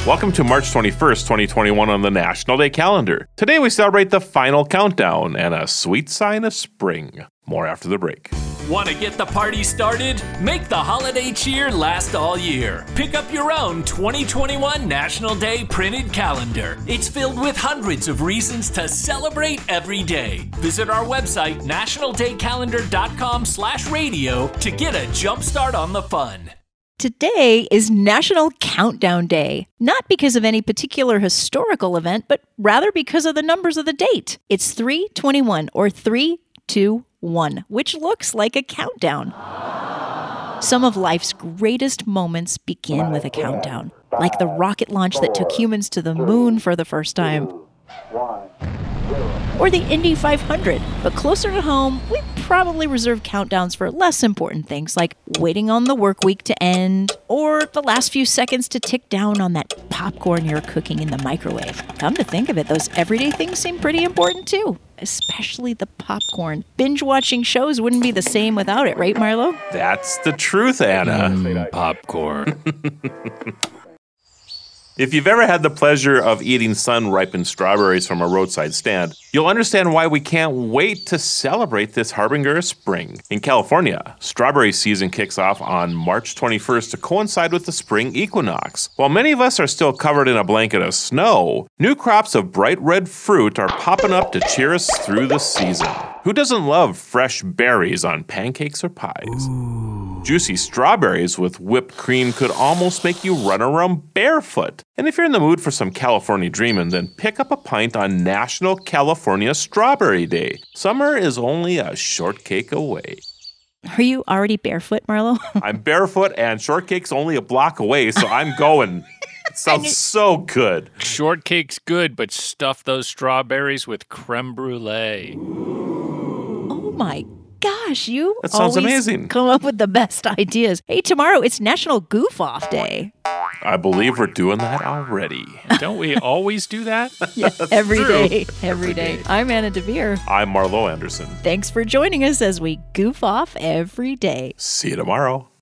Welcome to March 21st, 2021 on the National Day calendar. Today we celebrate the final countdown and a sweet sign of spring. More after the break. Want to get the party started? Make the holiday cheer last all year. Pick up your own 2021 National Day printed calendar. It's filled with hundreds of reasons to celebrate every day. Visit our website, nationaldaycalendar.com/radio to get a jump start on the fun. Today is National Countdown Day, not because of any particular historical event, but rather because of the numbers of the date. It's 3/21 or 3/2/1, which looks like a countdown. Some of life's greatest moments begin with a countdown, like the rocket launch that took humans to the moon for the first time, or the Indy 500. But closer to home, we probably reserve countdowns for less important things like waiting on the work week to end, or the last few seconds to tick down on that popcorn you're cooking in the microwave. Come to think of it, those everyday things seem pretty important too, especially the popcorn. Binge-watching shows wouldn't be the same without it, right, Marlo? That's the truth, Anna. Popcorn. If you've ever had the pleasure of eating sun-ripened strawberries from a roadside stand, you'll understand why we can't wait to celebrate this harbinger of spring. In California, strawberry season kicks off on March 21st to coincide with the spring equinox. While many of us are still covered in a blanket of snow, new crops of bright red fruit are popping up to cheer us through the season. Who doesn't love fresh berries on pancakes or pies? Juicy strawberries with whipped cream could almost make you run around barefoot. And if you're in the mood for some California dreamin', then pick up a pint on National California Strawberry Day. Summer is only a shortcake away. Are you already barefoot, Marlo? I'm barefoot and shortcake's only a block away, so I'm going. It sounds so good. Shortcake's good, but stuff those strawberries with creme brulee. Oh my gosh, you That sounds always amazing. come up with the best ideas. Hey, tomorrow it's National Goof Off Day. I believe we're doing that already. Don't we always do that? Yeah, every true. day. Every day. I'm Anna DeVere. I'm Marlo Anderson. Thanks for joining us as we goof off every day. See you tomorrow.